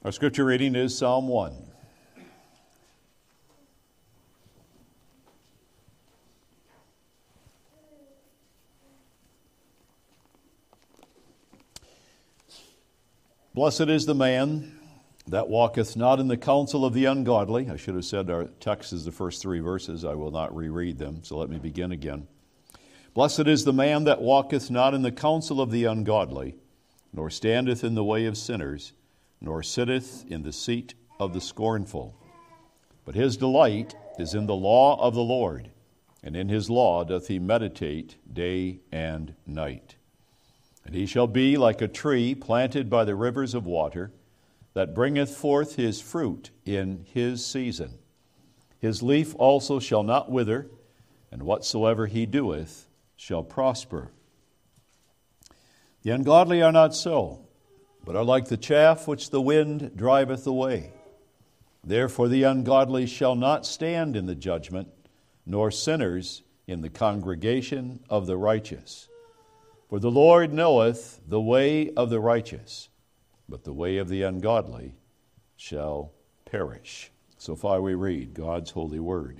Our scripture reading is Psalm 1. Blessed is the man that walketh not in the counsel of the ungodly. I should have said our text is the first three verses. I will not reread them, so let me begin again. Blessed is the man that walketh not in the counsel of the ungodly, nor standeth in the way of sinners, nor sitteth in the seat of the scornful. But his delight is in the law of the Lord, and in his law doth he meditate day and night. And he shall be like a tree planted by the rivers of water, that bringeth forth his fruit in his season. His leaf also shall not wither, and whatsoever he doeth shall prosper. The ungodly are not so, but are like the chaff which the wind driveth away. Therefore the ungodly shall not stand in the judgment, nor sinners in the congregation of the righteous. For the Lord knoweth the way of the righteous, but the way of the ungodly shall perish. So far we read God's holy word.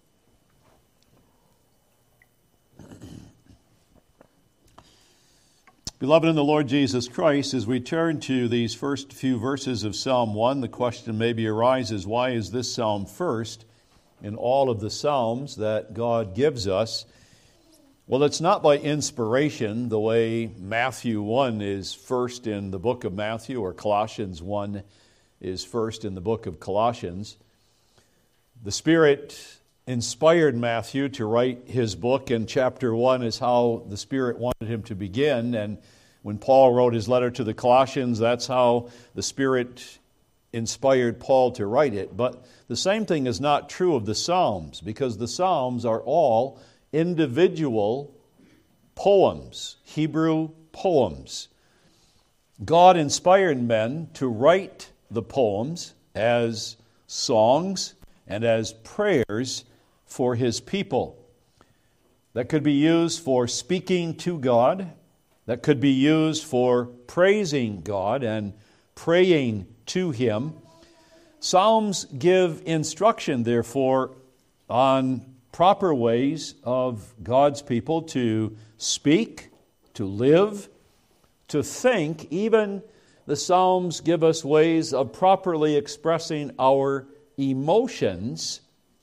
Beloved in the Lord Jesus Christ, as we turn to these first few verses of Psalm 1, the question maybe arises, why is this psalm first in all of the psalms that God gives us? Well, it's not by inspiration, the way Matthew 1 is first in the book of Matthew, or Colossians 1 is first in the book of Colossians. The Spirit inspired Matthew to write his book, and chapter 1 is how the Spirit wanted him to begin. And when Paul wrote his letter to the Colossians, that's how the Spirit inspired Paul to write it. But the same thing is not true of the Psalms, because the Psalms are all individual poems, Hebrew poems. God inspired men to write the poems as songs and as prayers for His people. That could be used for speaking to God. That could be used for praising God and praying to Him. Psalms give instruction, therefore, on proper ways of God's people to speak, to live, to think. Even the Psalms give us ways of properly expressing our emotions.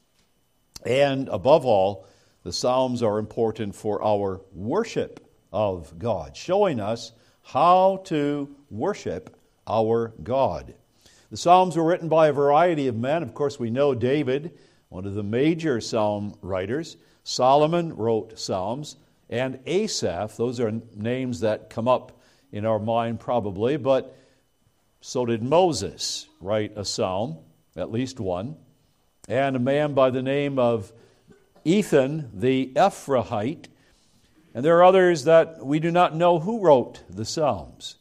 And above all, the Psalms are important for our worship of God, showing us how to worship our God. The Psalms were written by a variety of men. Of course, we know David, one of the major psalm writers. Solomon wrote Psalms, and Asaph. Those are names that come up in our mind probably, but so did Moses write a psalm, at least one. And a man by the name of Ethan the Ephrathite. And there are others that we do not know who wrote the Psalms.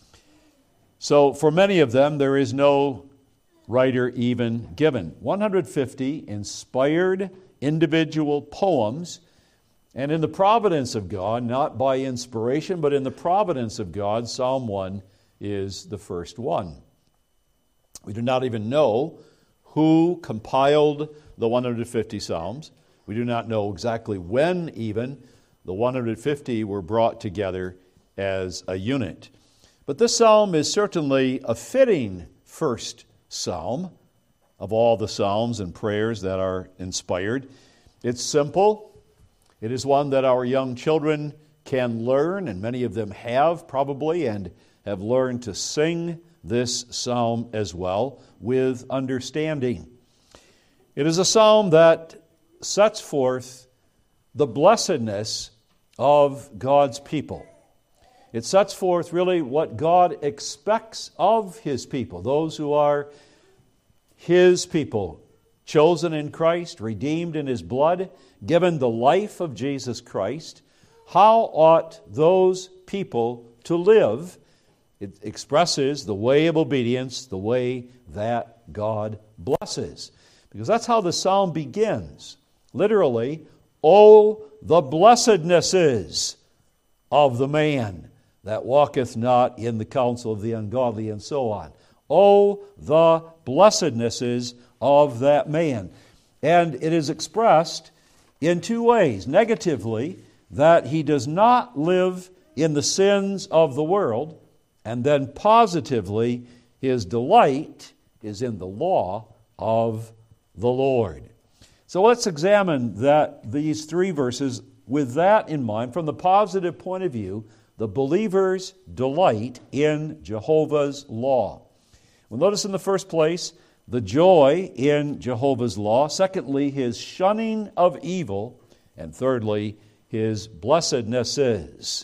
So for many of them, there is no writer even given. 150 inspired individual poems. And in the providence of God, not by inspiration, but in the providence of God, Psalm 1 is the first one. We do not even know who compiled the 150 Psalms. We do not know exactly when even the 150 were brought together as a unit. But this psalm is certainly a fitting first psalm of all the psalms and prayers that are inspired. It's simple. It is one that our young children can learn, and many of them have probably, and have learned to sing this psalm as well with understanding. It is a psalm that sets forth the blessedness of God's people. It sets forth really what God expects of His people, those who are His people, chosen in Christ, redeemed in His blood, given the life of Jesus Christ. How ought those people to live? It expresses the way of obedience, the way that God blesses. Because that's how the psalm begins. Literally, "Oh, the blessednesses of the man that walketh not in the counsel of the ungodly," and so on. Oh, the blessednesses of that man. And it is expressed in two ways. Negatively, that he does not live in the sins of the world, and then positively, his delight is in the law of the Lord. So let's examine these three verses with that in mind. From the positive point of view, the believer's delight in Jehovah's law. Well, notice in the first place, the joy in Jehovah's law. Secondly, his shunning of evil. And thirdly, his blessednesses.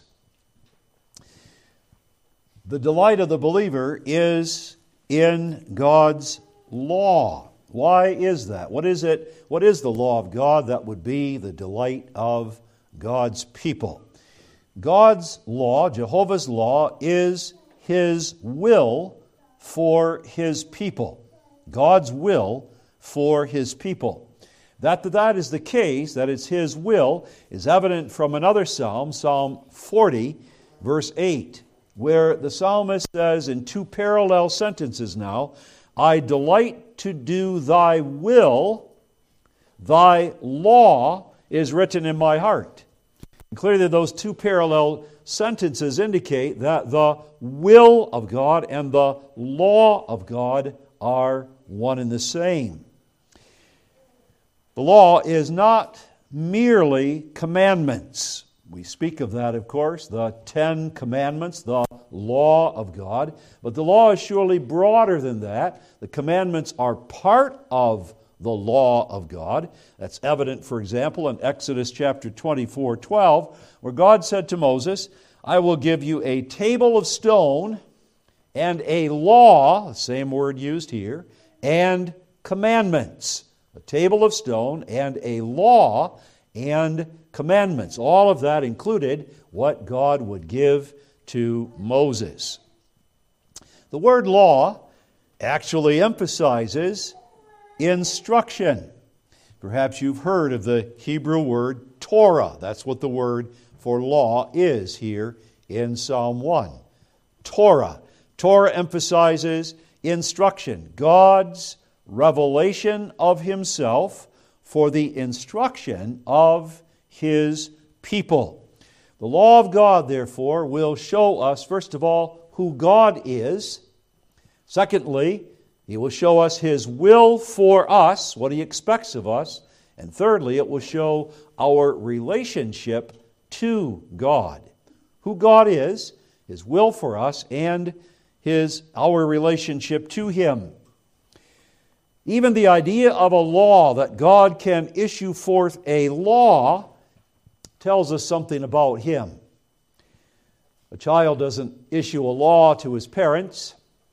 The delight of the believer is in God's law. Why is that? What is it? What is the law of God that would be the delight of God's people? God's law, Jehovah's law, is His will for His people. God's will for His people. That is the case, that it's His will, is evident from another psalm, Psalm 40, verse 8, where the psalmist says in two parallel sentences now, I delight to do thy will, thy law is written in my heart. And clearly those two parallel sentences indicate that the will of God and the law of God are one and the same. The law is not merely commandments. We speak of that, of course, the 10 Commandments, the law of God. But the law is surely broader than that. The commandments are part of the law of God. That's evident, for example, in Exodus chapter 24:12, where God said to Moses, I will give you a table of stone and a law, the same word used here, and commandments. A table of stone and a law and commandments. All of that included what God would give to Moses. The word law actually emphasizes instruction. Perhaps you've heard of the Hebrew word Torah. That's what the word for law is here in Psalm 1. Torah. Torah emphasizes instruction. God's revelation of Himself for the instruction of His people. The law of God, therefore, will show us, first of all, who God is. Secondly, He will show us His will for us, what He expects of us. And thirdly, it will show our relationship to God. Who God is, His will for us, and our relationship to Him. Even the idea of a law, that God can issue forth a law, tells us something about Him. A child doesn't issue a law to his parents.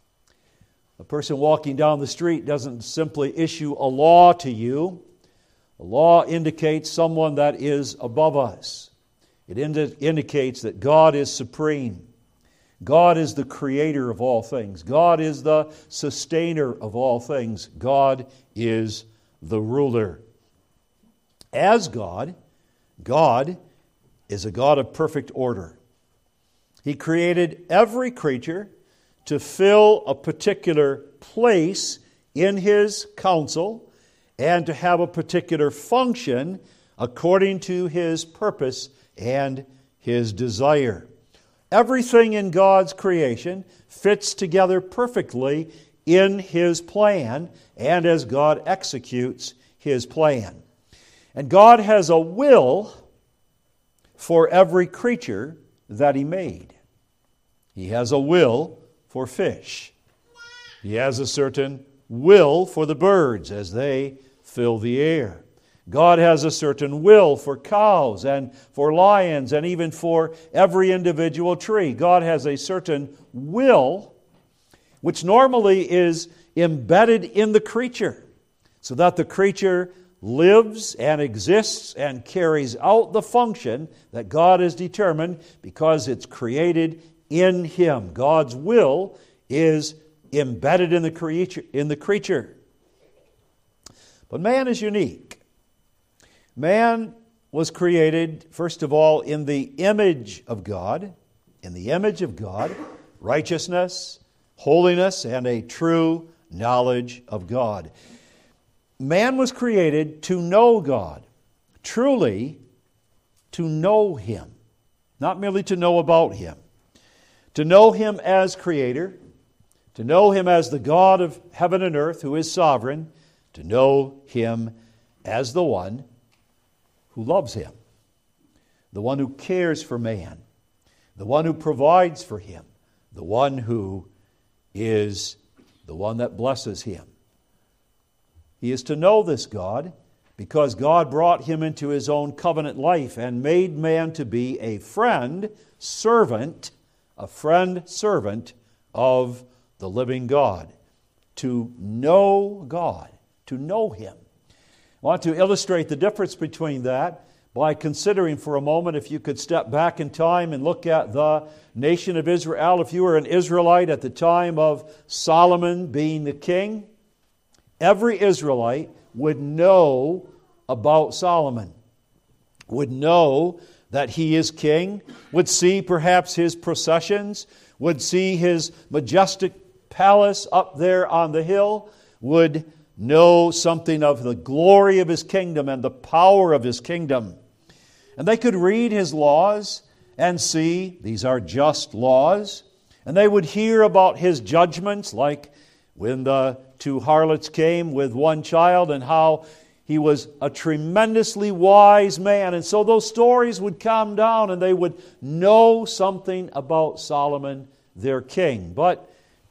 A person walking down the street doesn't simply issue a law to you. A law indicates someone that is above us. It indicates that God is supreme. God is the creator of all things. God is the sustainer of all things. God is the ruler. As God, God is a God of perfect order. He created every creature to fill a particular place in His counsel and to have a particular function according to His purpose and His desire. Everything in God's creation fits together perfectly in His plan and as God executes His plan. And God has a will for every creature that He made. He has a will for fish. He has a certain will for the birds as they fill the air. God has a certain will for cows and for lions and even for every individual tree. God has a certain will which normally is embedded in the creature so that the creature lives and exists and carries out the function that God has determined because it's created in Him. God's will is embedded in the creature. But man is unique. Man was created, first of all, in the image of God. In the image of God, righteousness, holiness, and a true knowledge of God. Man was created to know God, truly to know Him, not merely to know about Him. To know Him as Creator, to know Him as the God of heaven and earth who is sovereign, to know Him as the one who loves him, the one who cares for man, the one who provides for him, the one who is the one that blesses him. He is to know this God because God brought him into His own covenant life and made man to be a friend, servant of the living God. To know God, to know Him. I want to illustrate the difference between that by considering for a moment, if you could step back in time and look at the nation of Israel. If you were an Israelite at the time of Solomon being the king, every Israelite would know about Solomon, would know that he is king, would see perhaps his processions, would see his majestic palace up there on the hill, would know something of the glory of His kingdom and the power of His kingdom. And they could read His laws and see these are just laws. And they would hear about His judgments, like when the two harlots came with one child and how he was a tremendously wise man. And so those stories would come down and they would know something about Solomon, their king. But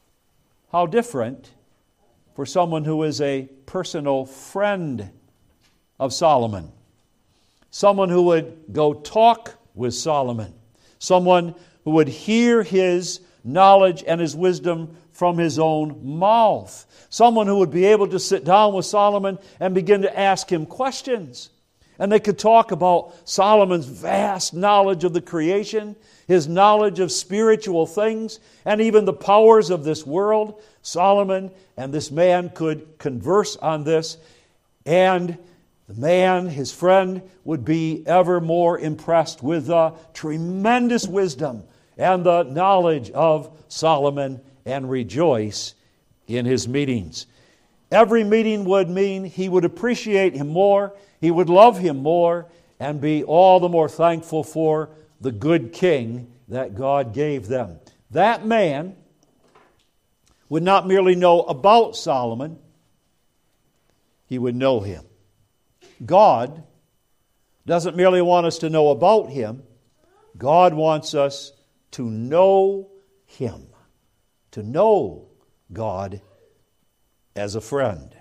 how different for someone who is a personal friend of Solomon. Someone who would go talk with Solomon. Someone who would hear his knowledge and his wisdom from his own mouth. Someone who would be able to sit down with Solomon and begin to ask him questions. And they could talk about Solomon's vast knowledge of the creation, his knowledge of spiritual things, and even the powers of this world. Solomon and this man could converse on this, and the man, his friend, would be ever more impressed with the tremendous wisdom and the knowledge of Solomon and rejoice in his meetings. Every meeting would mean he would appreciate him more, he would love him more, and be all the more thankful for the good king that God gave them. That man would not merely know about Solomon, he would know him. God doesn't merely want us to know about Him. God wants us to know Him, to know God as a friend.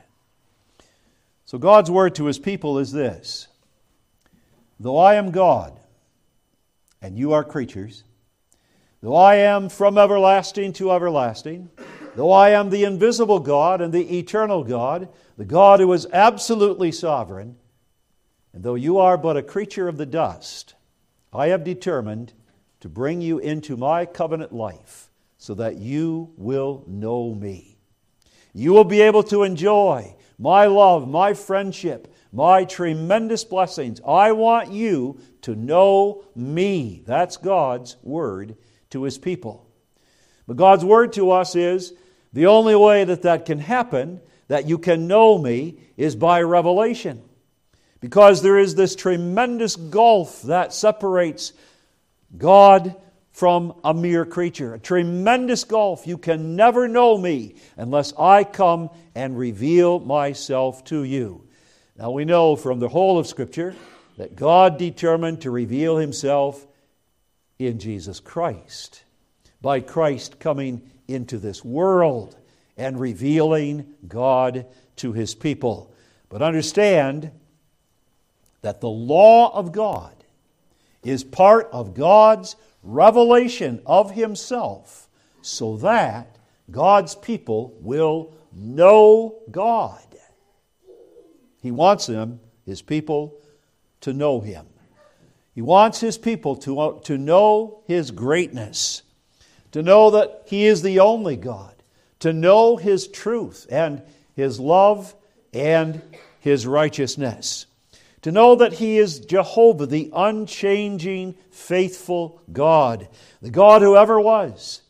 So God's word to His people is this: though I am God, and you are creatures, though I am from everlasting to everlasting, though I am the invisible God and the eternal God, the God who is absolutely sovereign, and though you are but a creature of the dust, I have determined to bring you into my covenant life so that you will know me. You will be able to enjoy my love, my friendship, my tremendous blessings. I want you to know me. That's God's word to His people. But God's word to us is the only way that can happen, that you can know me, is by revelation. Because there is this tremendous gulf that separates God from a mere creature. A tremendous gulf. You can never know me unless I come and reveal myself to you. Now we know from the whole of Scripture that God determined to reveal Himself in Jesus Christ. By Christ coming into this world and revealing God to His people. But understand that the law of God is part of God's revelation of Himself so that God's people will know God. He wants them, His people, to know Him. He wants His people to know His greatness, to know that He is the only God, to know His truth and His love and His righteousness. To know that He is Jehovah, the unchanging, faithful God. The God who ever was,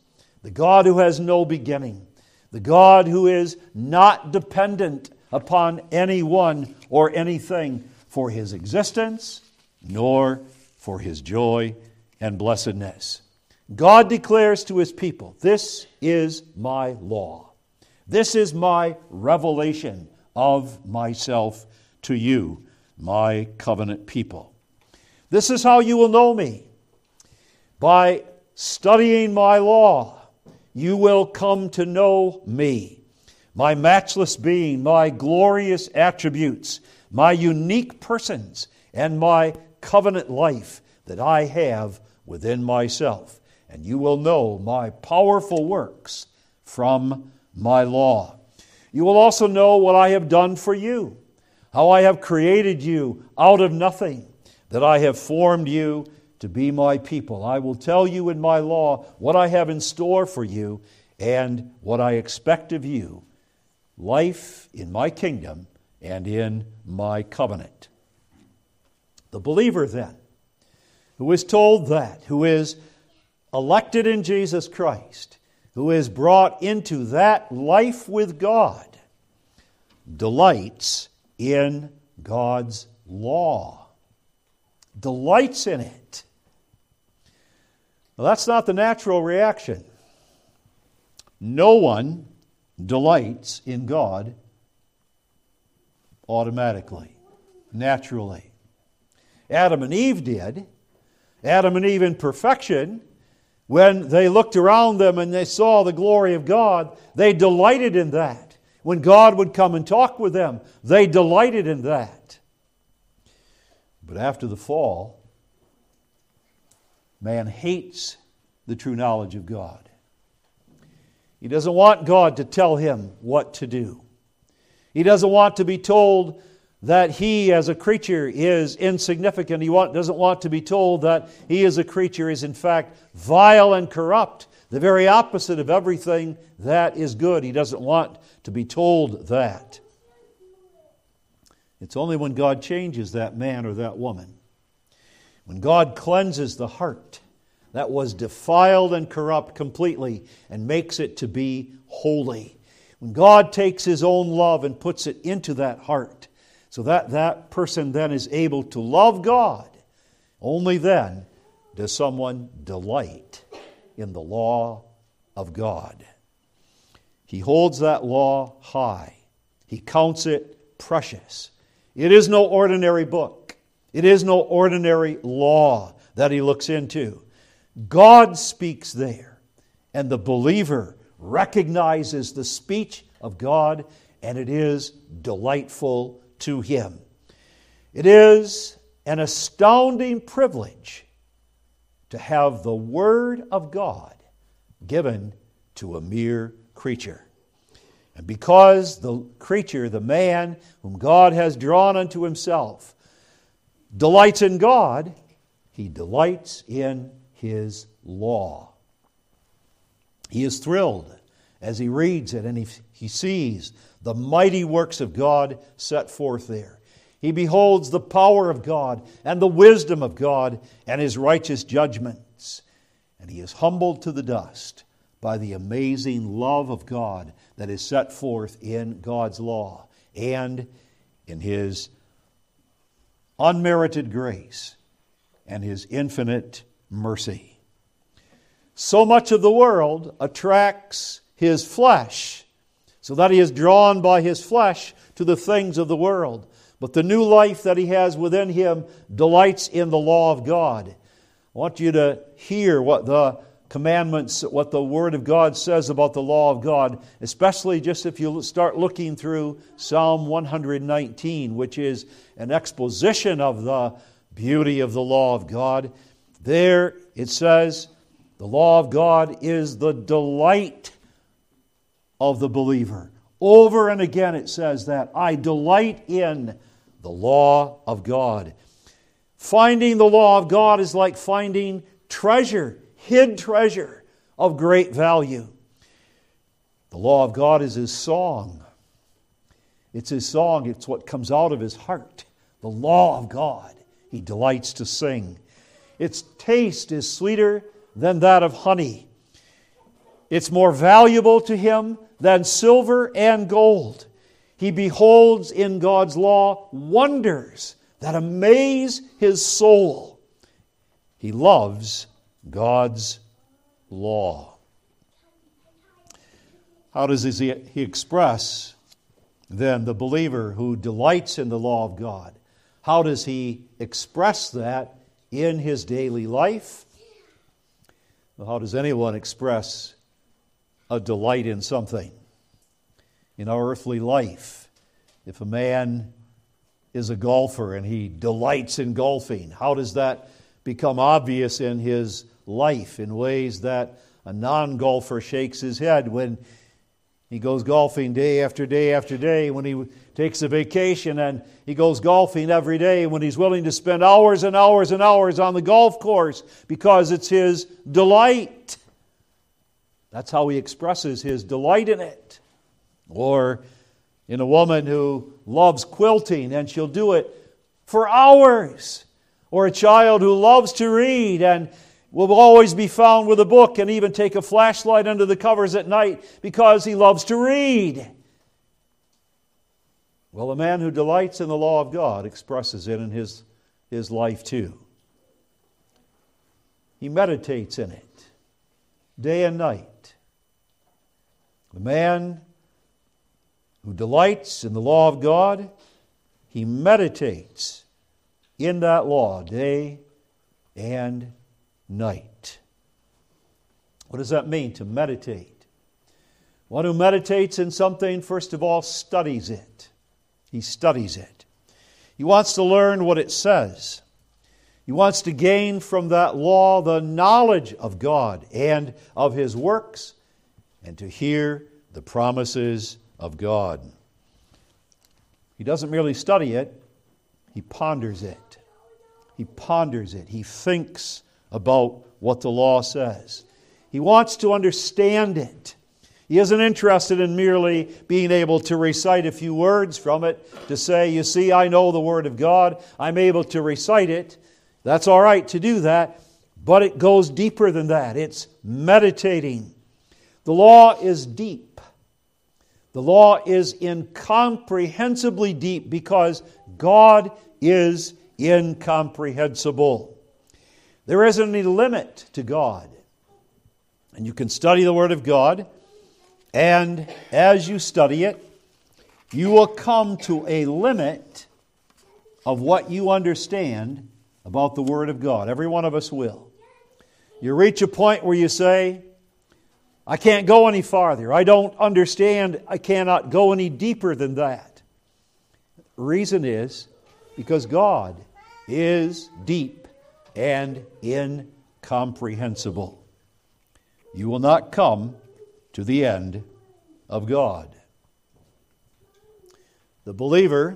the God who has no beginning, the God who is not dependent upon anyone or anything for his existence, nor for his joy and blessedness. God declares to his people, "This is my law. This is my revelation of myself to you, my covenant people. This is how you will know me. By studying my law, you will come to know me, my matchless being, my glorious attributes, my unique persons, and my covenant life that I have within myself. And you will know my powerful works from my law. You will also know what I have done for you, how I have created you out of nothing, that I have formed you to be my people. I will tell you in my law what I have in store for you and what I expect of you, life in my kingdom and in my covenant." The believer then, who is told that, who is elected in Jesus Christ, who is brought into that life with God, delights in God's law. Delights in it. Well, that's not the natural reaction. No one delights in God automatically, naturally. Adam and Eve did. Adam and Eve in perfection, when they looked around them and they saw the glory of God, they delighted in that. When God would come and talk with them, they delighted in that. But after the fall, man hates the true knowledge of God. He doesn't want God to tell him what to do. He doesn't want to be told that he as a creature is insignificant. He doesn't want to be told that he as a creature is in fact vile and corrupt, the very opposite of everything that is good. He doesn't want to be told that. It's only when God changes that man or that woman, when God cleanses the heart that was defiled and corrupt completely and makes it to be holy, when God takes His own love and puts it into that heart, so that that person then is able to love God, only then does someone delight in the law of God. He holds that law high. He counts it precious. It is no ordinary book. It is no ordinary law that he looks into. God speaks there, and the believer recognizes the speech of God, and it is delightful to him. It is an astounding privilege to have the Word of God given to a mere creature. And because the creature, the man whom God has drawn unto Himself, delights in God, he delights in His law. He is thrilled as he reads it and he sees the mighty works of God set forth there. He beholds the power of God and the wisdom of God and His righteous judgments. And he is humbled to the dust by the amazing love of God that is set forth in God's law and in His unmerited grace and His infinite mercy. So much of the world attracts his flesh, so that he is drawn by his flesh to the things of the world. But the new life that he has within him delights in the law of God. I want you to hear what the commandments, what the Word of God says about the law of God, especially just if you start looking through Psalm 119, which is an exposition of the beauty of the law of God. There it says, the law of God is the delight of the believer. Over and again it says that, I delight in the law of God. Finding the law of God is like finding treasure, hid treasure of great value. The law of God is His song. It's His song. It's what comes out of His heart. The law of God He delights to sing. Its taste is sweeter than that of honey. It's more valuable to him than silver and gold. He beholds in God's law wonders that amaze his soul. He loves God's law. How does he express, then, the believer who delights in the law of God? How does he express that in his daily life? Well, how does anyone express a delight in something in our earthly life? If a man is a golfer and he delights in golfing, how does that become obvious in his life in ways that a non-golfer shakes his head when he goes golfing day after day after day, when he takes a vacation and he goes golfing every day, when he's willing to spend hours and hours and hours on the golf course because it's his delight? That's how he expresses his delight in it. Or in a woman who loves quilting and she'll do it for hours. Or a child who loves to read and will always be found with a book and even take a flashlight under the covers at night because he loves to read. Well, a man who delights in the law of God expresses it in his life too. He meditates in it day and night. The man who delights in the law of God, he meditates in that law day and night. What does that mean, to meditate? One who meditates in something, first of all, studies it. He studies it. He wants to learn what it says. He wants to gain from that law the knowledge of God and of His works, and to hear the promises of God. He doesn't merely study it, he ponders it. He ponders it. He thinks about what the law says. He wants to understand it. He isn't interested in merely being able to recite a few words from it, to say, you see, I know the Word of God, I'm able to recite it. That's all right to do that, but it goes deeper than that. It's meditating. The law is deep. The law is incomprehensibly deep because God is incomprehensible. There isn't any limit to God. And you can study the Word of God, and as you study it, you will come to a limit of what you understand about the Word of God. Every one of us will. You reach a point where you say, I can't go any farther. I don't understand. I cannot go any deeper than that. The reason is because God is deep and incomprehensible. You will not come to the end of God. The believer,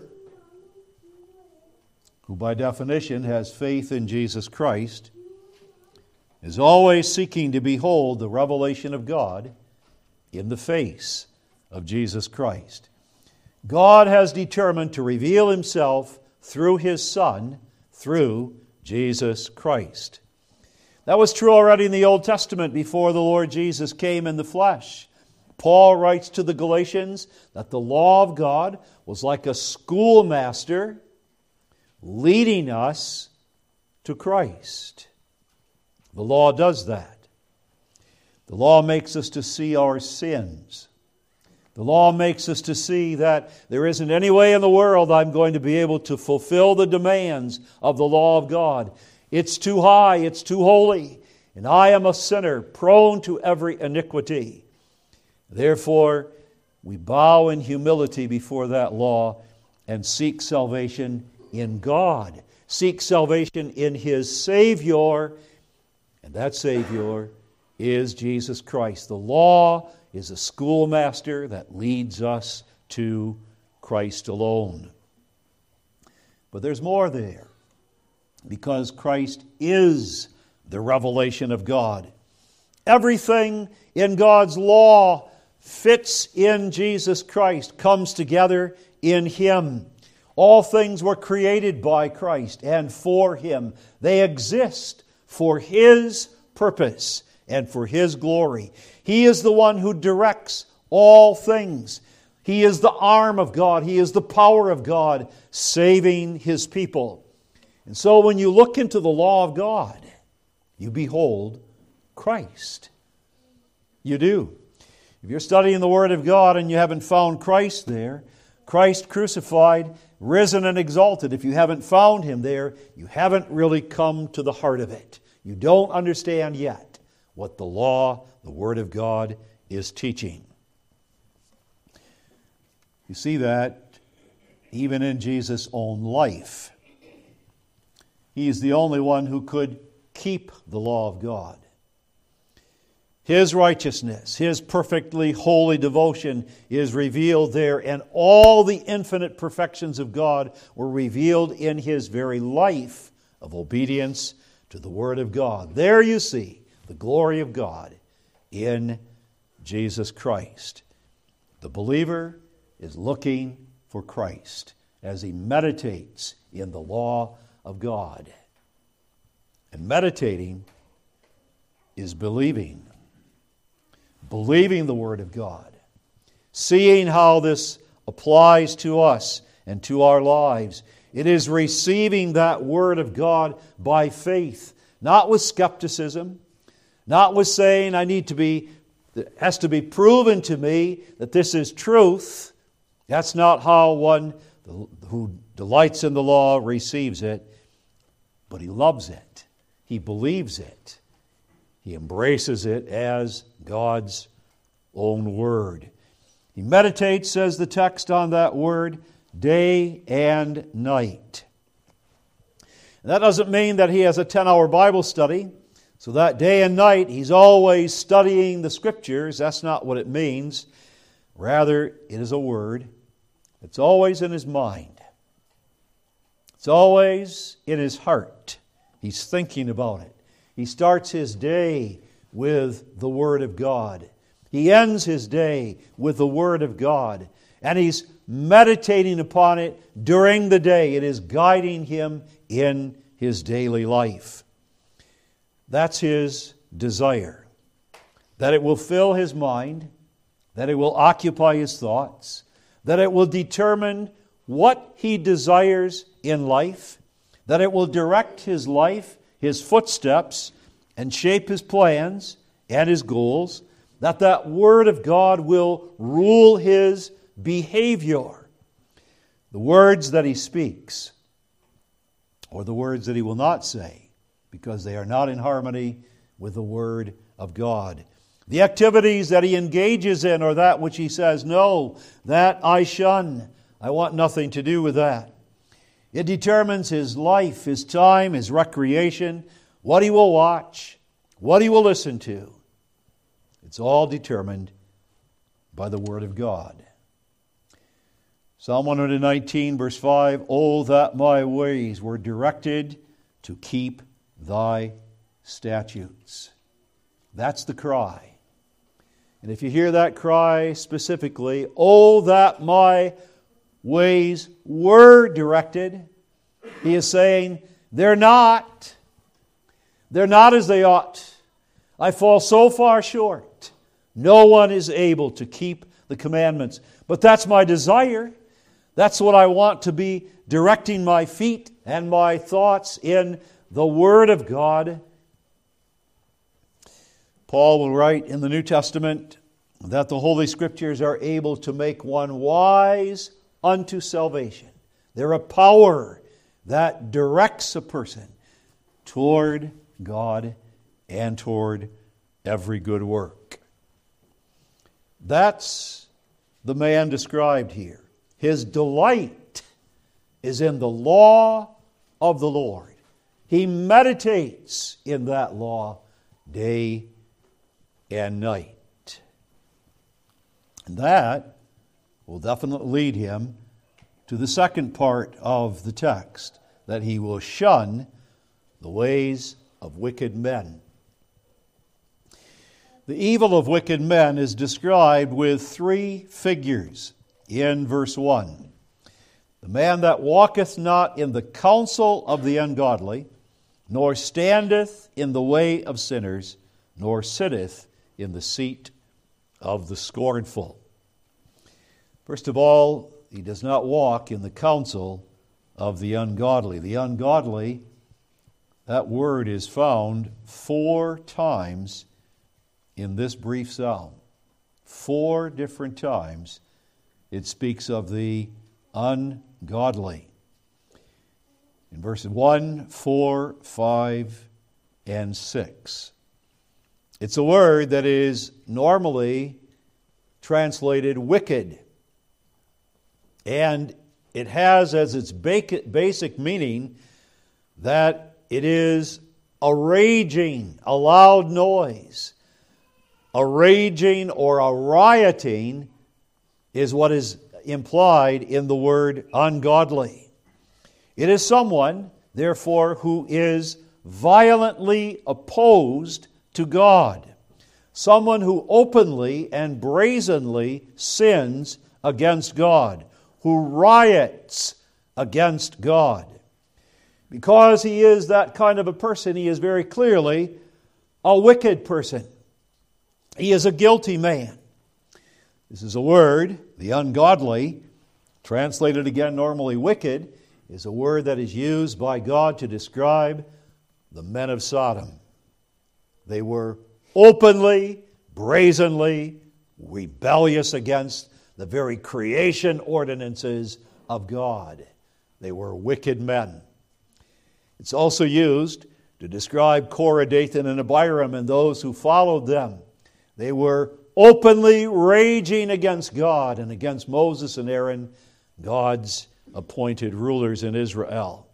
who by definition has faith in Jesus Christ, is always seeking to behold the revelation of God in the face of Jesus Christ. God has determined to reveal Himself through His Son, through Jesus Christ. That was true already in the Old Testament before the Lord Jesus came in the flesh. Paul writes to the Galatians that the law of God was like a schoolmaster leading us to Christ. The law does that. The law makes us to see our sins. The law makes us to see that there isn't any way in the world I'm going to be able to fulfill the demands of the law of God. It's too high, it's too holy, and I am a sinner prone to every iniquity. Therefore, we bow in humility before that law and seek salvation in God. Seek salvation in His Savior, and that Savior is Jesus Christ. The law is a schoolmaster that leads us to Christ alone. But there's more there, because Christ is the revelation of God. Everything in God's law fits in Jesus Christ, comes together in Him. All things were created by Christ and for Him. They exist for His purpose and for His glory. He is the one who directs all things. He is the arm of God. He is the power of God, saving His people. And so when you look into the law of God, you behold Christ. You do. If you're studying the Word of God and you haven't found Christ there, Christ crucified, risen and exalted, if you haven't found Him there, you haven't really come to the heart of it. You don't understand yet what the law, the Word of God, is teaching. You see that even in Jesus' own life. He is the only one who could keep the law of God. His righteousness, His perfectly holy devotion is revealed there, and all the infinite perfections of God were revealed in His very life of obedience to the Word of God. There you see the glory of God in Jesus Christ. The believer is looking for Christ as he meditates in the law of God. And meditating is believing. Believing the Word of God. Seeing how this applies to us and to our lives. It is receiving that Word of God by faith. Not with skepticism. Not with saying it has to be proven to me that this is truth. That's not how one who delights in the law receives it. But he loves it. He believes it. He embraces it as God's own Word. He meditates, says the text, on that Word day and night. And that doesn't mean that he has a 10-hour Bible study, so that day and night he's always studying the Scriptures. That's not what it means. Rather, it is a Word. It's always in his mind. It's always in his heart. He's thinking about it. He starts his day with the Word of God. He ends his day with the Word of God. And he's meditating upon it during the day. It is guiding him in his daily life. That's his desire. That it will fill his mind. That it will occupy his thoughts. That it will determine what he desires in life. That it will direct his life, his footsteps, and shape his plans and his goals. That Word of God will rule his behavior. The words that he speaks, or the words that he will not say, because they are not in harmony with the Word of God. The activities that he engages in, or that which he says, no, that I shun. I want nothing to do with that. It determines his life, his time, his recreation, what he will watch, what he will listen to. It's all determined by the Word of God. Psalm 119, verse 5, "Oh, that my ways were directed to keep thy statutes." That's the cry. And if you hear that cry specifically, "Oh, that my ways were directed," he is saying, they're not. They're not as they ought. I fall so far short. No one is able to keep the commandments. But that's my desire. That's what I want to be directing my feet and my thoughts in the Word of God. Paul will write in the New Testament that the Holy Scriptures are able to make one wise unto salvation. They're a power that directs a person toward God and toward every good work. That's the man described here. His delight is in the law of the Lord. He meditates in that law day and night. And that will definitely lead him to the second part of the text, that he will shun the ways of wicked men. The evil of wicked men is described with three figures in verse 1. The man that walketh not in the counsel of the ungodly, nor standeth in the way of sinners, nor sitteth in the seat of the scornful. First of all, he does not walk in the counsel of the ungodly. The ungodly, that word is found 4 times in this brief psalm. 4 different times it speaks of the ungodly. In verses 1, 4, 5, and 6. It's a word that is normally translated wicked. And it has as its basic meaning that it is a raging, a loud noise. A raging or a rioting is what is implied in the word ungodly. It is someone, therefore, who is violently opposed to God. Someone who openly and brazenly sins against God, who riots against God. Because he is that kind of a person, he is very clearly a wicked person. He is a guilty man. This is a word, the ungodly, translated again normally wicked, is a word that is used by God to describe the men of Sodom. They were openly, brazenly rebellious against the very creation ordinances of God. They were wicked men. It's also used to describe Korah, Dathan, and Abiram and those who followed them. They were openly raging against God and against Moses and Aaron, God's appointed rulers in Israel.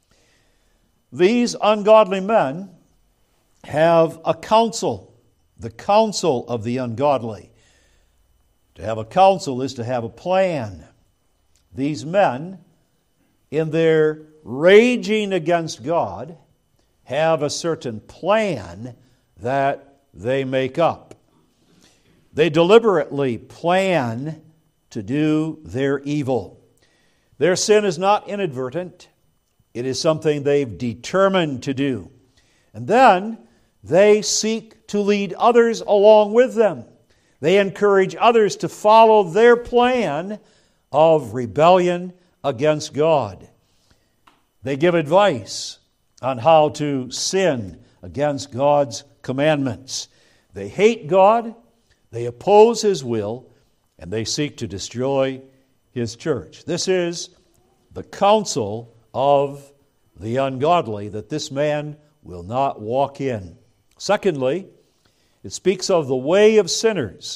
These ungodly men have a counsel, the counsel of the ungodly. To have a counsel is to have a plan. These men, in their raging against God, have a certain plan that they make up. They deliberately plan to do their evil. Their sin is not inadvertent. It is something they've determined to do. And then they seek to lead others along with them. They encourage others to follow their plan of rebellion against God. They give advice on how to sin against God's commandments. They hate God, they oppose His will, and they seek to destroy His church. This is the counsel of the ungodly that this man will not walk in. Secondly, it speaks of the way of sinners.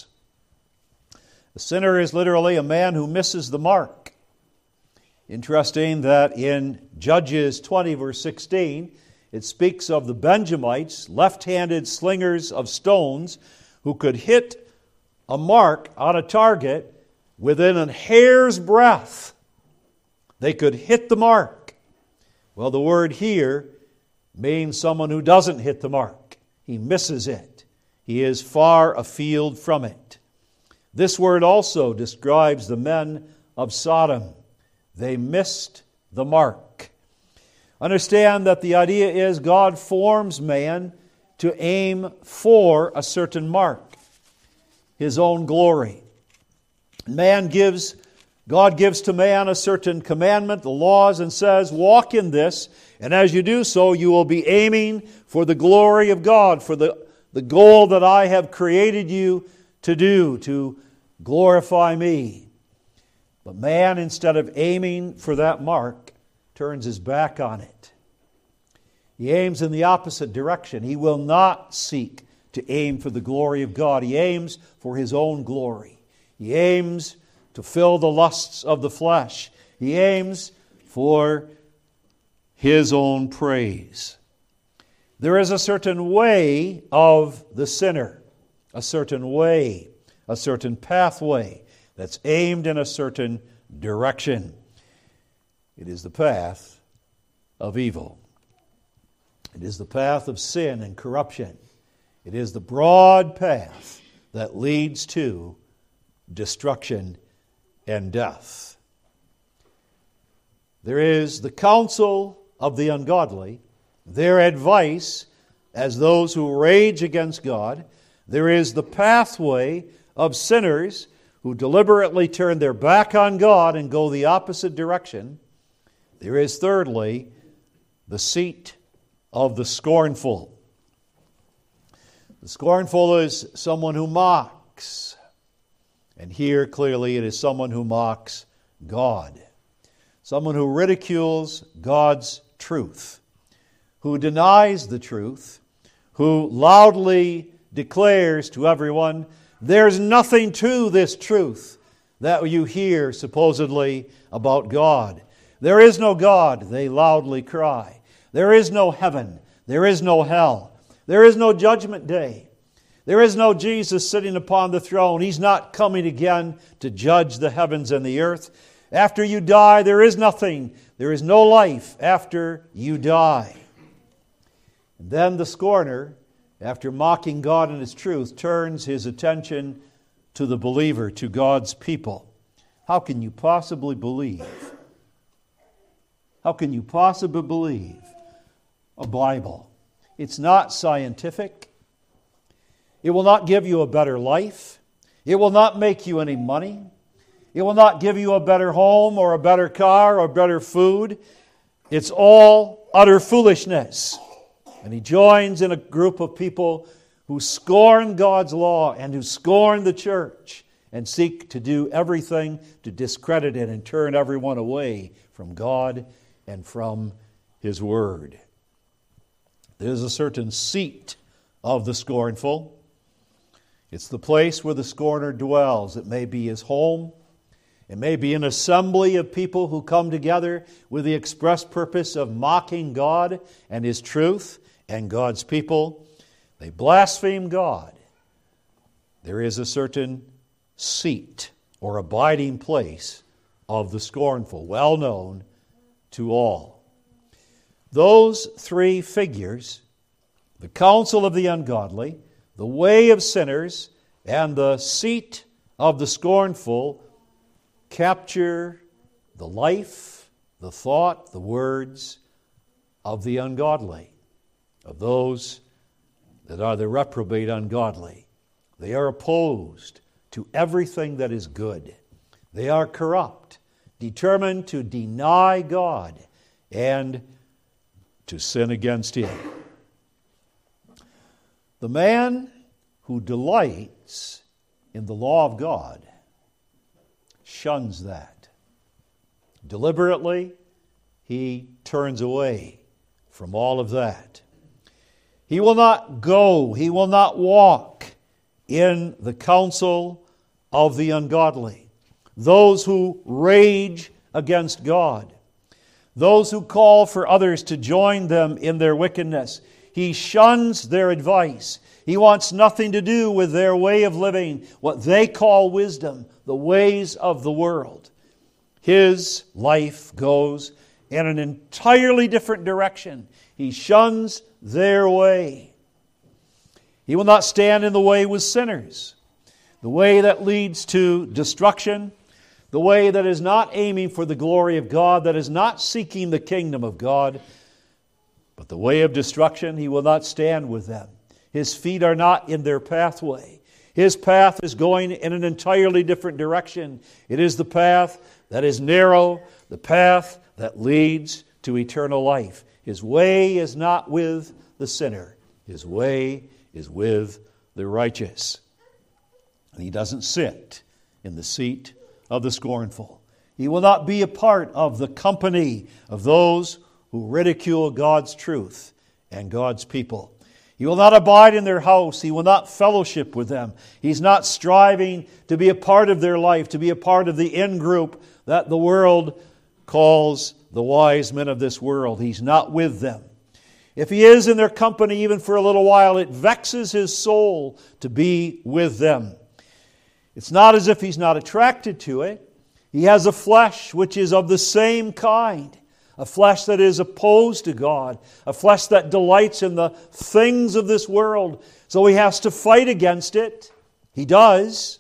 A sinner is literally a man who misses the mark. Interesting that in Judges 20, verse 16, it speaks of the Benjamites, left-handed slingers of stones, who could hit a mark on a target within a hair's breadth. They could hit the mark. Well, the word here means someone who doesn't hit the mark. He misses it. He is far afield from it. This word also describes the men of Sodom. They missed the mark. Understand that the idea is God forms man to aim for a certain mark, His own glory. God gives to man a certain commandment, the laws, and says, walk in this, and as you do so, you will be aiming for the glory of God, for the goal that I have created you to do, to glorify me. But man, instead of aiming for that mark, turns his back on it. He aims in the opposite direction. He will not seek to aim for the glory of God. He aims for his own glory. He aims to fill the lusts of the flesh. He aims for his own praise. There is a certain way of the sinner, a certain way, a certain pathway that's aimed in a certain direction. It is the path of evil. It is the path of sin and corruption. It is the broad path that leads to destruction and death. There is the counsel of the ungodly, their advice as those who rage against God. There is the pathway of sinners who deliberately turn their back on God and go the opposite direction. There is, thirdly, the seat of the scornful. The scornful is someone who mocks. And here, clearly, it is someone who mocks God. Someone who ridicules God's truth, who denies the truth, who loudly declares to everyone, there's nothing to this truth that you hear supposedly about God. There is no God, they loudly cry. There is no heaven. There is no hell. There is no judgment day. There is no Jesus sitting upon the throne. He's not coming again to judge the heavens and the earth. After you die, there is nothing. There is no life after you die. And then the scorner, after mocking God and His truth, turns his attention to the believer, to God's people. How can you possibly believe? How can you possibly believe a Bible? It's not scientific. It will not give you a better life. It will not make you any money. It will not give you a better home or a better car or better food. It's all utter foolishness. And he joins in a group of people who scorn God's law and who scorn the church and seek to do everything to discredit it and turn everyone away from God and from His Word. There's a certain seat of the scornful. It's the place where the scorner dwells. It may be his home. It may be an assembly of people who come together with the express purpose of mocking God and His truth and God's people. They blaspheme God. There is a certain seat or abiding place of the scornful, well known to all. Those three figures, the counsel of the ungodly, the way of sinners, and the seat of the scornful, capture the life, the thought, the words of the ungodly, of those that are the reprobate ungodly. They are opposed to everything that is good. They are corrupt, determined to deny God and to sin against Him. The man who delights in the law of God shuns that. Deliberately, he turns away from all of that. He will not go, he will not walk in the counsel of the ungodly, those who rage against God, those who call for others to join them in their wickedness. He shuns their advice. He wants nothing to do with their way of living, what they call wisdom, the ways of the world. His life goes in an entirely different direction. He shuns their way. He will not stand in the way with sinners, the way that leads to destruction, the way that is not aiming for the glory of God, that is not seeking the kingdom of God, but the way of destruction. He will not stand with them. His feet are not in their pathway. His path is going in an entirely different direction. It is the path that is narrow, the path that leads to eternal life. His way is not with the sinner. His way is with the righteous. And He doesn't sit in the seat of the scornful. He will not be a part of the company of those who ridicule God's truth and God's people. He will not abide in their house. He will not fellowship with them. He's not striving to be a part of their life, to be a part of the in-group that the world calls the wise men of this world. He's not with them. If he is in their company even for a little while, it vexes his soul to be with them. It's not as if he's not attracted to it. He has a flesh which is of the same kind. A flesh that is opposed to God. A flesh that delights in the things of this world. So he has to fight against it. He does.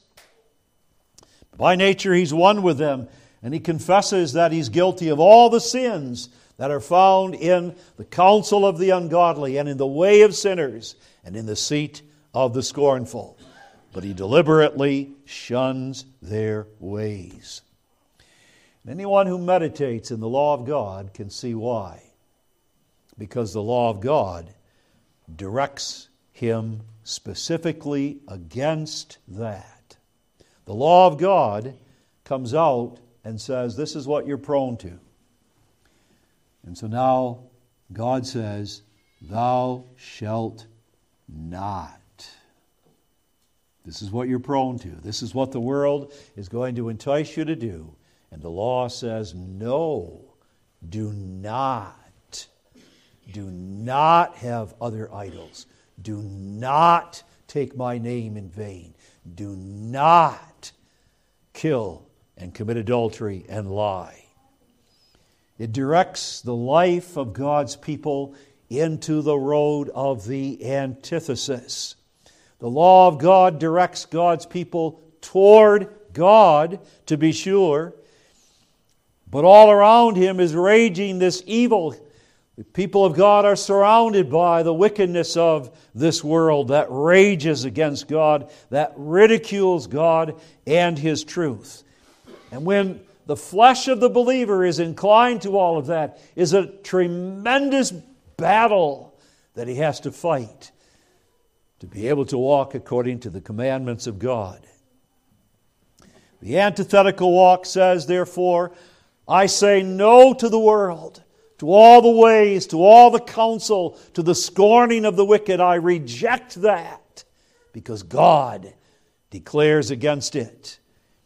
By nature he's one with them. And he confesses that he's guilty of all the sins that are found in the counsel of the ungodly, and in the way of sinners, and in the seat of the scornful. But he deliberately shuns their ways. And anyone who meditates in the law of God can see why. Because the law of God directs him specifically against that. The law of God comes out and says, this is what you're prone to. And so now God says, thou shalt not. This is what you're prone to. This is what the world is going to entice you to do. And the law says, no, do not. Do not have other idols. Do not take my name in vain. Do not kill and commit adultery and lie. It directs the life of God's people into the road of the antithesis. The law of God directs God's people toward God, to be sure, but all around him is raging this evil. The people of God are surrounded by the wickedness of this world that rages against God, that ridicules God and His truth. And when the flesh of the believer is inclined to all of that, is a tremendous battle that he has to fight to be able to walk according to the commandments of God. The antithetical walk says, therefore, I say no to the world, to all the ways, to all the counsel, to the scorning of the wicked. I reject that because God declares against it.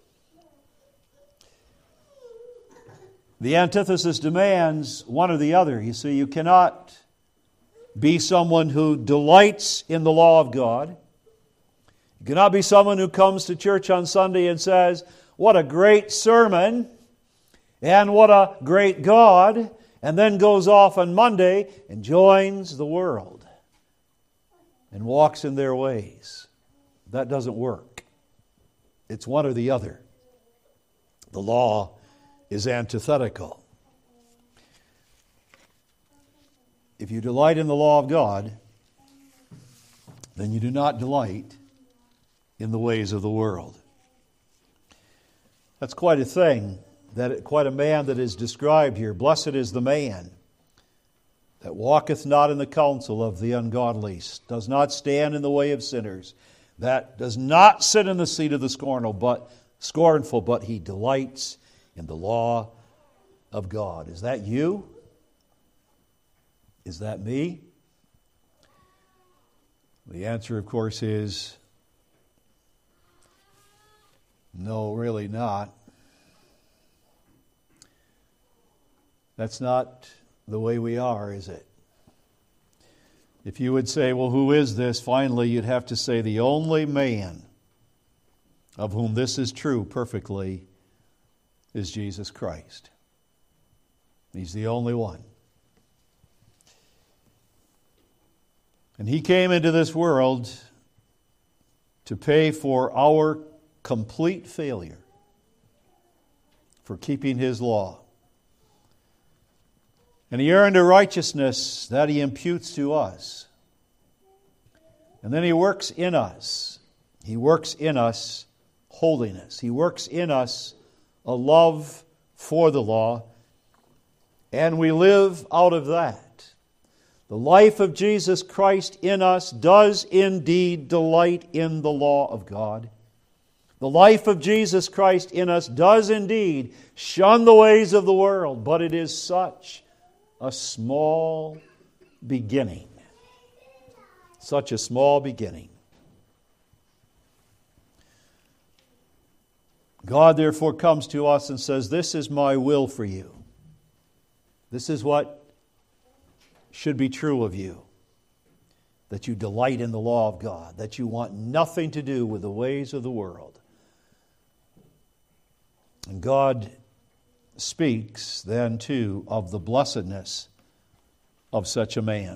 The antithesis demands one or the other. You see, you cannot be someone who delights in the law of God. You cannot be someone who comes to church on Sunday and says, what a great sermon and what a great God, and then goes off on Monday and joins the world and walks in their ways. That doesn't work. It's one or the other. The law is antithetical. If you delight in the law of God, then you do not delight in the ways of the world. That's quite a thing, quite a man that is described here. Blessed is the man that walketh not in the counsel of the ungodly, does not stand in the way of sinners, that does not sit in the seat of the scornful, but he delights in the law of God. Is that you? Is that me? The answer, of course, is no, really not. That's not the way we are, is it? If you would say, well, who is this? Finally, you'd have to say the only man of whom this is true perfectly is Jesus Christ. He's the only one. And He came into this world to pay for our complete failure for keeping His law. And He earned a righteousness that He imputes to us. And then He works in us. He works in us holiness. He works in us a love for the law, and we live out of that. The life of Jesus Christ in us does indeed delight in the law of God. The life of Jesus Christ in us does indeed shun the ways of the world, but it is such a small beginning. Such a small beginning. God therefore comes to us and says, this is my will for you. This is what should be true of you. That you delight in the law of God. That you want nothing to do with the ways of the world. And God speaks then too of the blessedness of such a man.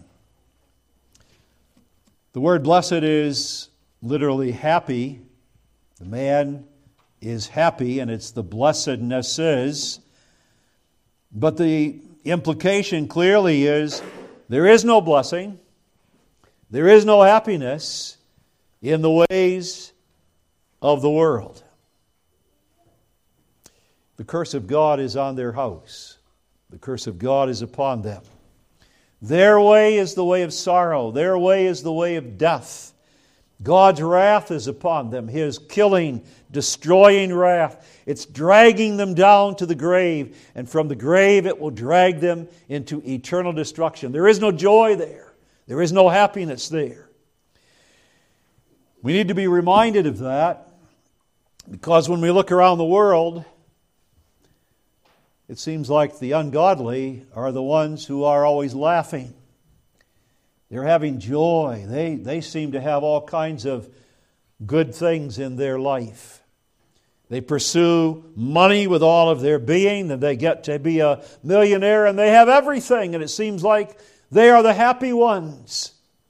The word blessed is literally happy. The man is happy, and it's the blessednesses. But the implication clearly is there is no blessing, there is no happiness in the ways of the world. The curse of God is on their house. The curse of God is upon them. Their way is the way of sorrow. Their way is the way of death. God's wrath is upon them, His killing, destroying wrath. It's dragging them down to the grave, and from the grave it will drag them into eternal destruction. There is no joy there. There is no happiness there. We need to be reminded of that, because when we look around the world, it seems like the ungodly are the ones who are always laughing. They're having joy. They seem to have all kinds of good things in their life. They pursue money with all of their being, and they get to be a millionaire, and they have everything, and it seems like they are the happy ones.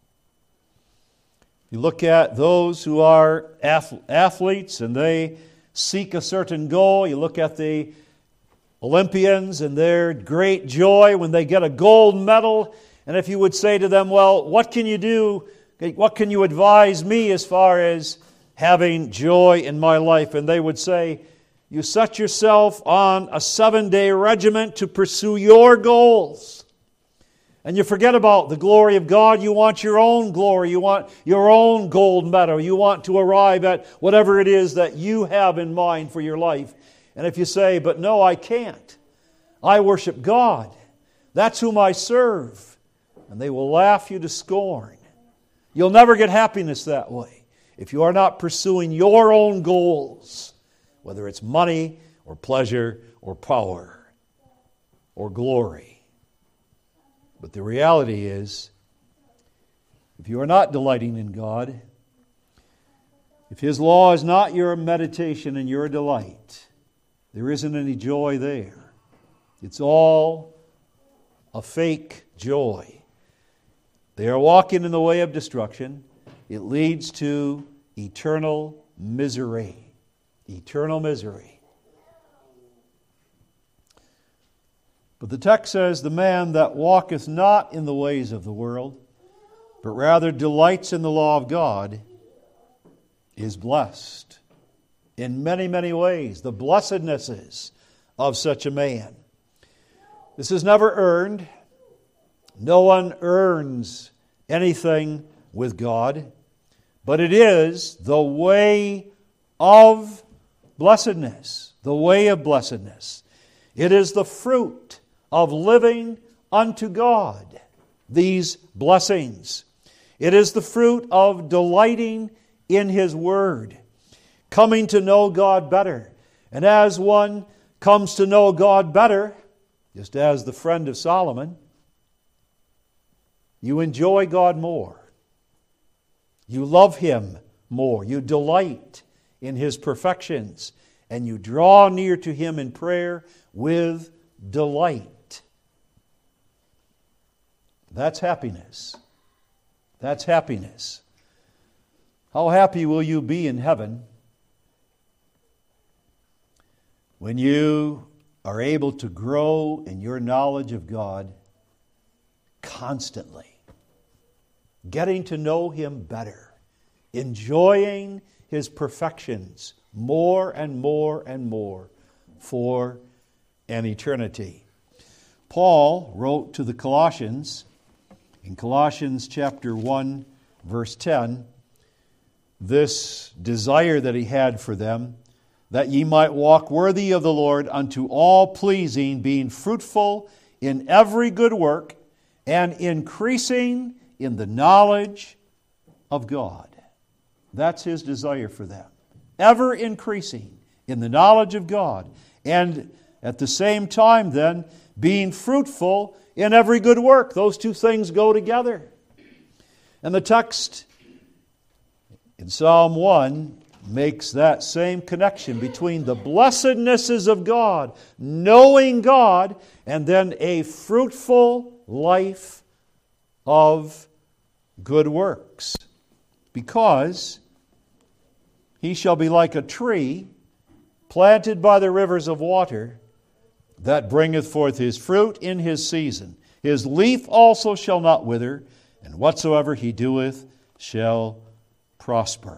You look at those who are athletes, and they seek a certain goal. You look at the Olympians and their great joy when they get a gold medal. And if you would say to them, well, what can you do? What can you advise me as far as having joy in my life? And they would say, you set yourself on a 7-day regiment to pursue your goals. And you forget about the glory of God. You want your own glory. You want your own gold medal. You want to arrive at whatever it is that you have in mind for your life. And if you say, but no, I can't. I worship God. That's whom I serve. And they will laugh you to scorn. You'll never get happiness that way if you are not pursuing your own goals, whether it's money or pleasure or power or glory. But the reality is, if you are not delighting in God, if His law is not your meditation and your delight, there isn't any joy there. It's all a fake joy. They are walking in the way of destruction. It leads to eternal misery. Eternal misery. But the text says, the man that walketh not in the ways of the world, but rather delights in the law of God, is blessed. In many, many ways, the blessednesses of such a man. This is never earned. No one earns anything with God, but it is the way of blessedness. The way of blessedness. It is the fruit of living unto God, these blessings. It is the fruit of delighting in His Word, coming to know God better. And as one comes to know God better, just as the friend of Solomon, you enjoy God more. You love Him more. You delight in His perfections. And you draw near to Him in prayer with delight. That's happiness. That's happiness. How happy will you be in heaven when you are able to grow in your knowledge of God constantly, getting to know Him better, enjoying His perfections more and more and more for an eternity. Paul wrote to the Colossians in Colossians chapter 1, verse 10, this desire that he had for them, that ye might walk worthy of the Lord unto all pleasing, being fruitful in every good work, and increasing in the knowledge of God. That's his desire for them. Ever increasing in the knowledge of God. And at the same time then, being fruitful in every good work. Those two things go together. And the text in Psalm 1 makes that same connection between the blessednesses of God, knowing God, and then a fruitful life of good works. Because he shall be like a tree planted by the rivers of water, that bringeth forth his fruit in his season. His leaf also shall not wither, and whatsoever he doeth shall prosper.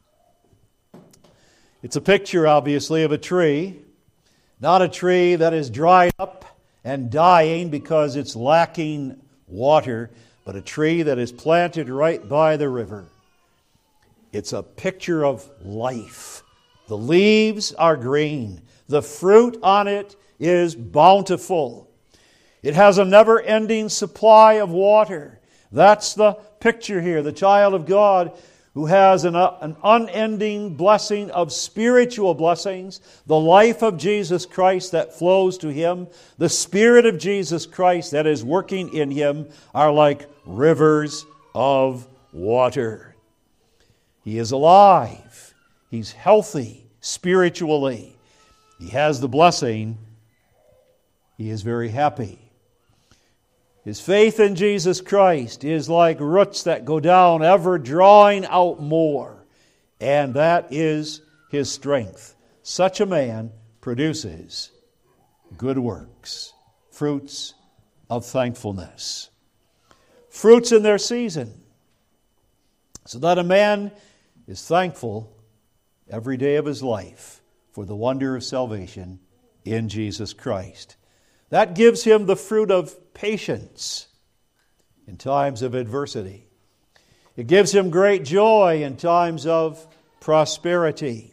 It's a picture, obviously, of a tree, not a tree that is dried up and dying because it's lacking water, but a tree that is planted right by the river. It's a picture of life. The leaves are green. The fruit on it is bountiful. It has a never-ending supply of water. That's the picture here. The child of God who has an unending blessing of spiritual blessings, the life of Jesus Christ that flows to him, the Spirit of Jesus Christ that is working in him are like rivers of water. He is alive. He's healthy spiritually. He has the blessing. He is very happy. His faith in Jesus Christ is like roots that go down, ever drawing out more. And that is his strength. Such a man produces good works, fruits of thankfulness. Fruits in their season. So that a man is thankful every day of his life for the wonder of salvation in Jesus Christ. That gives him the fruit of patience in times of adversity. It gives him great joy in times of prosperity.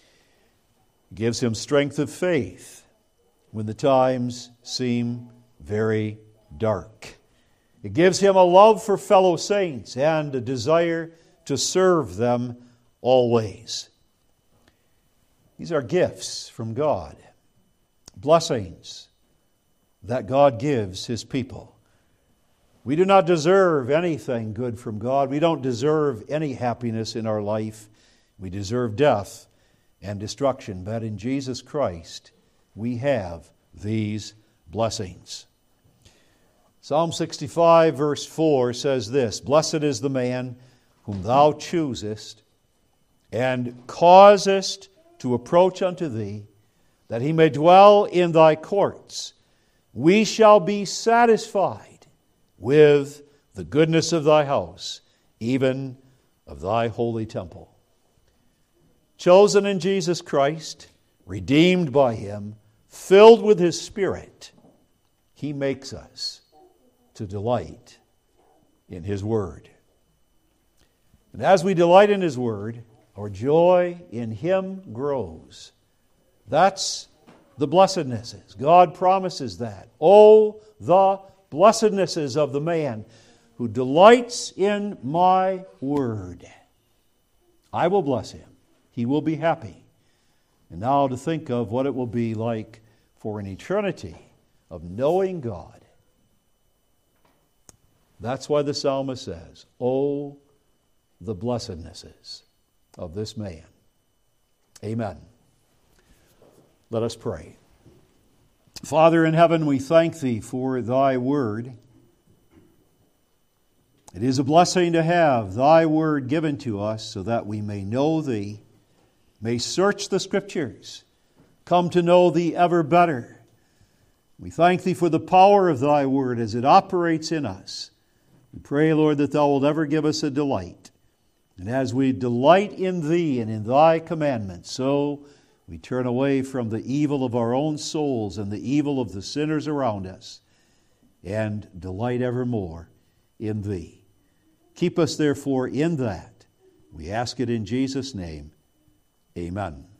It gives him strength of faith when the times seem very dark. It gives him a love for fellow saints and a desire to serve them always. These are gifts from God, blessings that God gives his people. We do not deserve anything good from God. We don't deserve any happiness in our life. We deserve death and destruction. But in Jesus Christ, we have these blessings. Psalm 65 verse 4 says this, Blessed is the man whom thou choosest and causest to approach unto thee, that he may dwell in thy courts. We shall be satisfied with the goodness of thy house, even of thy holy temple. Chosen in Jesus Christ, redeemed by him, filled with his Spirit, he makes us to delight in his word. And as we delight in his word, our joy in him grows. That's the blessednesses. God promises that. Oh, the blessednesses of the man who delights in my word. I will bless him. He will be happy. And now to think of what it will be like for an eternity of knowing God. That's why the psalmist says, oh, the blessednesses of this man. Amen. Let us pray. Father in heaven, we thank thee for thy word. It is a blessing to have thy word given to us so that we may know thee, may search the Scriptures, come to know thee ever better. We thank thee for the power of thy word as it operates in us. We pray, Lord, that thou wilt ever give us a delight. And as we delight in thee and in thy commandments, so we turn away from the evil of our own souls and the evil of the sinners around us and delight evermore in thee. Keep us, therefore, in that. We ask it in Jesus' name. Amen.